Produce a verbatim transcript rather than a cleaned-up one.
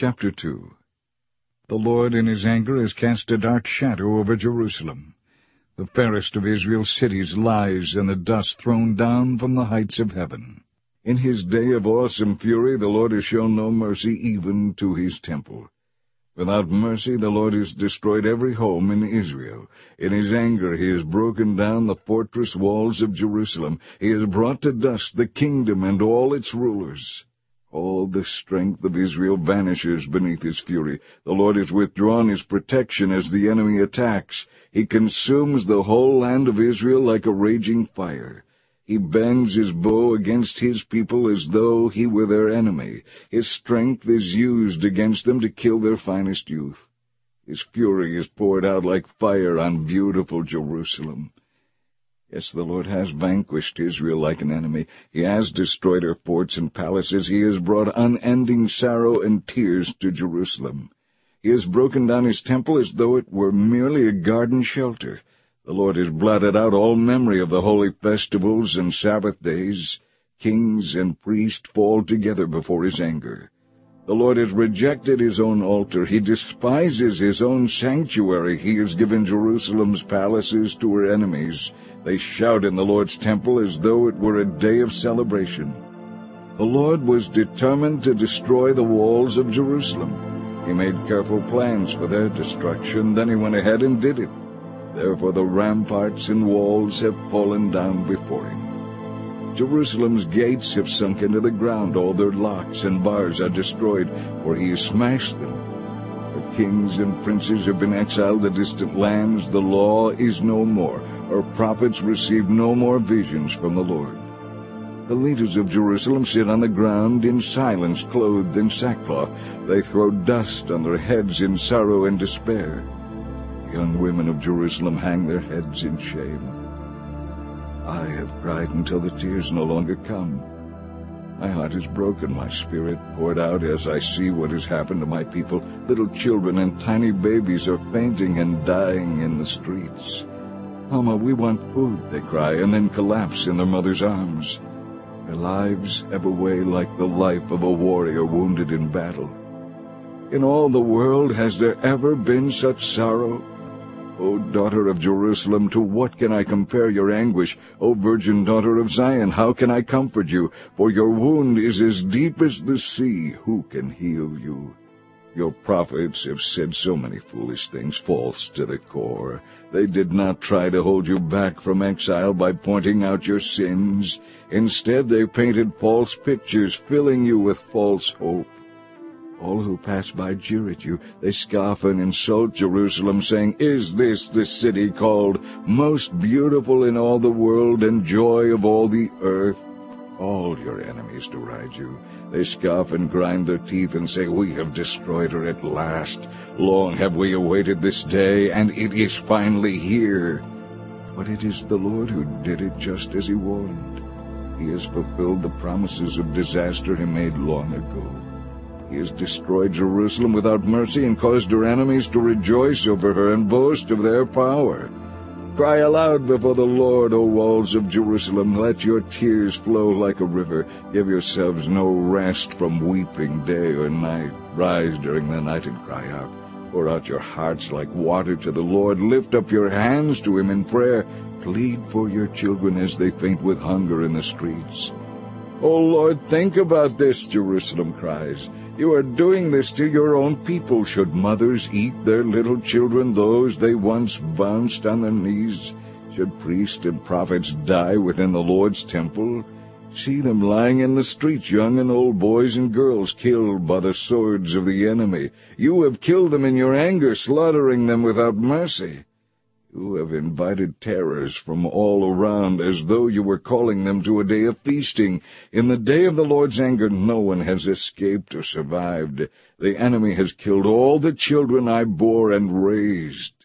Chapter two. The Lord in his anger has cast a dark shadow over Jerusalem. The fairest of Israel's cities lies in the dust thrown down from the heights of heaven. In his day of awesome fury the Lord has shown no mercy even to his temple. Without mercy the Lord has destroyed every home in Israel. In his anger he has broken down the fortress walls of Jerusalem. He has brought to dust the kingdom and all its rulers. All the strength of Israel vanishes beneath his fury. The Lord has withdrawn his protection as the enemy attacks. He consumes the whole land of Israel like a raging fire. He bends his bow against his people as though he were their enemy. His strength is used against them to kill their finest youth. His fury is poured out like fire on beautiful Jerusalem. Yes, the Lord has vanquished Israel like an enemy. He has destroyed her forts and palaces. He has brought unending sorrow and tears to Jerusalem. He has broken down his temple as though it were merely a garden shelter. The Lord has blotted out all memory of the holy festivals and Sabbath days. Kings and priests fall together before his anger. The Lord has rejected his own altar. He despises his own sanctuary. He has given Jerusalem's palaces to her enemies. They shout in the Lord's temple as though it were a day of celebration. The Lord was determined to destroy the walls of Jerusalem. He made careful plans for their destruction. Then he went ahead and did it. Therefore the ramparts and walls have fallen down before him. Jerusalem's gates have sunk into the ground. All their locks and bars are destroyed, for he has smashed them. Her kings and princes have been exiled to distant lands. The law is no more. Her prophets receive no more visions from the Lord. The leaders of Jerusalem sit on the ground in silence, clothed in sackcloth. They throw dust on their heads in sorrow and despair. The young women of Jerusalem hang their heads in shame. I have cried until the tears no longer come. My heart is broken, my spirit poured out as I see what has happened to my people. Little children and tiny babies are fainting and dying in the streets. Mama, we want food, they cry, and then collapse in their mother's arms. Their lives ebb away like the life of a warrior wounded in battle. In all the world has there ever been such sorrow? O daughter of Jerusalem, to what can I compare your anguish? O virgin daughter of Zion, how can I comfort you? For your wound is as deep as the sea. Who can heal you? Your prophets have said so many foolish things, false to the core. They did not try to hold you back from exile by pointing out your sins. Instead, they painted false pictures, filling you with false hope. All who pass by jeer at you. They scoff and insult Jerusalem, saying, "Is this the city called most beautiful in all the world and joy of all the earth?" All your enemies deride you. They scoff and grind their teeth and say, "We have destroyed her at last. Long have we awaited this day, and it is finally here." But it is the Lord who did it just as he warned. He has fulfilled the promises of disaster he made long ago. He has destroyed Jerusalem without mercy and caused her enemies to rejoice over her and boast of their power. Cry aloud before the Lord, O walls of Jerusalem. Let your tears flow like a river. Give yourselves no rest from weeping day or night. Rise during the night and cry out. Pour out your hearts like water to the Lord. Lift up your hands to him in prayer. Plead for your children as they faint with hunger in the streets. O Lord, think about this, Jerusalem cries. You are doing this to your own people. Should mothers eat their little children, those they once bounced on their knees? Should priests and prophets die within the Lord's temple? See them lying in the streets, young and old, boys and girls, killed by the swords of the enemy. You have killed them in your anger, slaughtering them without mercy. You have invited terrors from all around, as though you were calling them to a day of feasting. In the day of the Lord's anger no one has escaped or survived. The enemy has killed all the children I bore and raised.